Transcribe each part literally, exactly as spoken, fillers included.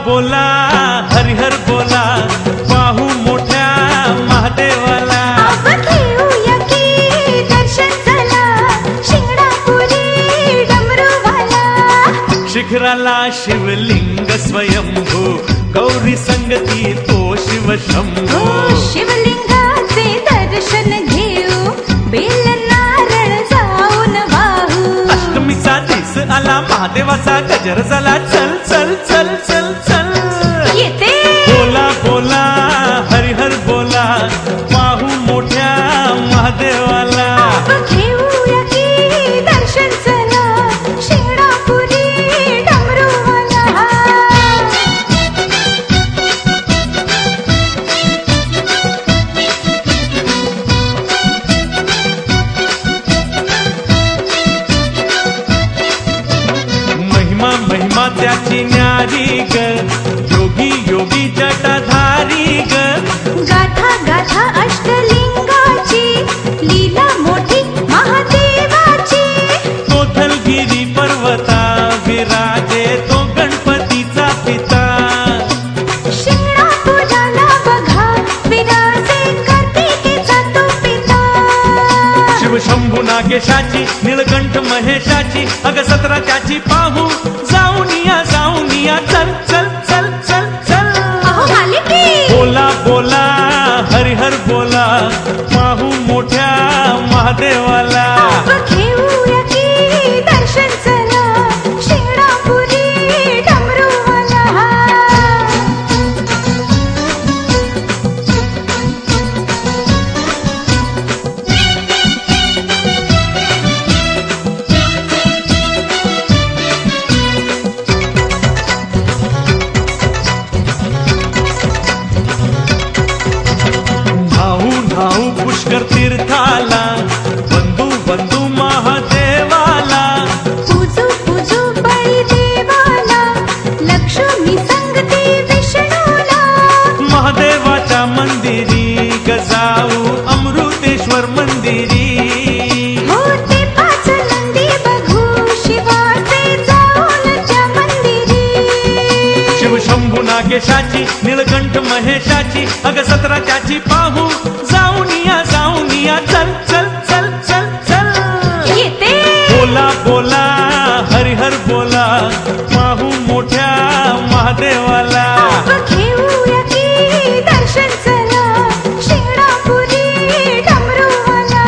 बोला हरिहर बोला पाहू मोठ्या महादेवाला. घेऊया की दर्शन चला शिंगणापुरी डमरूवाला. शिखराला शिवलिंग स्वयंभू गौरी संगती तो शिव शंभू. शिवलिंगाचे दर्शन घेऊ बेल नारळ जाऊन वाहू. अष्टमीचा दिस आला महादेवाचा गजर झाला. चल चल चल चल चल येते बोला बोला हरिहर बोला पाहू मोठ्या महादेवाला. घेऊया की दर्शन चला शिंगणापुरी डमरूवाला. महिमा महिमा त्याची न्यारी ग योगी योगी जटाधारी ग. गाथा गाथा अष्टलिंगाची लीला मोठी महादेवाची. तो धलगिरी पर्वता विराजे तो गणपतीचा पिता. शिंगणापुराला बघा विराजे कार्तिकेचा तो पिता. शिव शंभू नागेशाची निळकंठ महेशाची अग सतरा त्याची पाहू जाऊन या जाऊन या. चल चल चल चल चल अहो आले की. बोला बोला हरिहर बोला पाहू मोठ्या महादेवाला. घेऊया की दर्शन चला शिंगणापुरी डमरूवाला. धाऊ धाऊ पुष्कर तीर्थाला बंधू बंधू महादेवाला. पूजू पूजू बळी देवाला लक्ष्मी संगती विष्णूला. महादेवाच्या मंदिरी गजाऊ अमृतेश्वर मंदिरी. हो ते पाच नंदी बघू शिवाचे जाऊन त्या मंदिरी. शिव शंभू नागेशाची निळकंठ महेशाची अग सतरा त्याची पाहू जाऊन या जाऊन या. चल चल चल चल चल येते बोला बोला हरिहर बोला पाहू मोठ्या महादेवाला. घेऊया की दर्शन चला शिंगणापुरी डमरूवाला.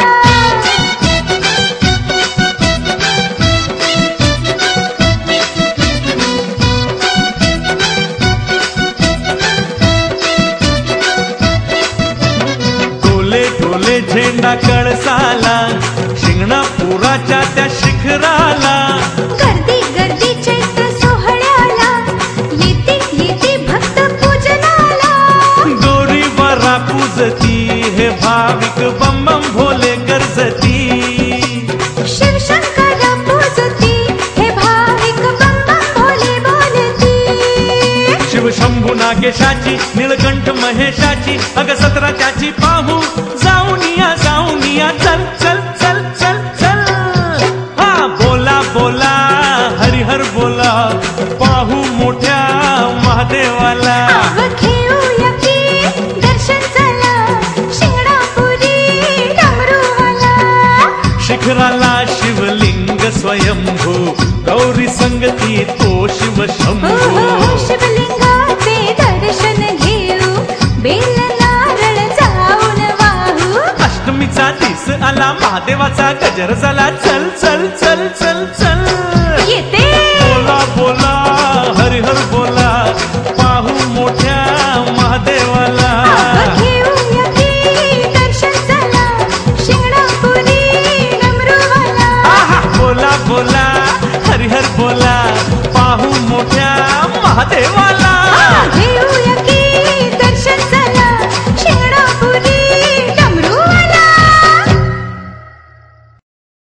डोले डोले झेंडा कळसाला शिंगणापुराच्या त्या शिखराला. गर्दी गर्दी चैत्र सोहळ्याला येते येते भक्त पूजनाला. दोरी वरा पूजती हे भाविक बम बम भोले गरजती. शिवशंकर पूजती हे भाविक बम बम भोले बोलती. शिव शंभू नागेशाची निळकंठ महेशाची अग सतरा त्याची पाहू जाऊन या जाऊन या. चल चल चल चल चल हा बोला बोला हरिहर बोला पाहू मोठ्या महादेवाला. घेऊया की दर्शन चला शिंगणापुरी डमरूवाला. शिखराला शिवलिंग स्वयंभू गौरी संगती तो शिव हो शंभू. हो शिवलिंगाचे दर्शन घेऊ बेल नारळ जाऊन वाहू. अष्टमीचा दिस आला महादेवाचा गजर झाला. चल चल चल चल चल येते बोला बोला हरिहर बोला पाहू मोठ्या महादेवाला. घेऊया की दर्शन चला शिंगणापुरी डमरूवाला. आहा बोला बोला हरिहर बोला पाहू मोठ्या महादेवाला.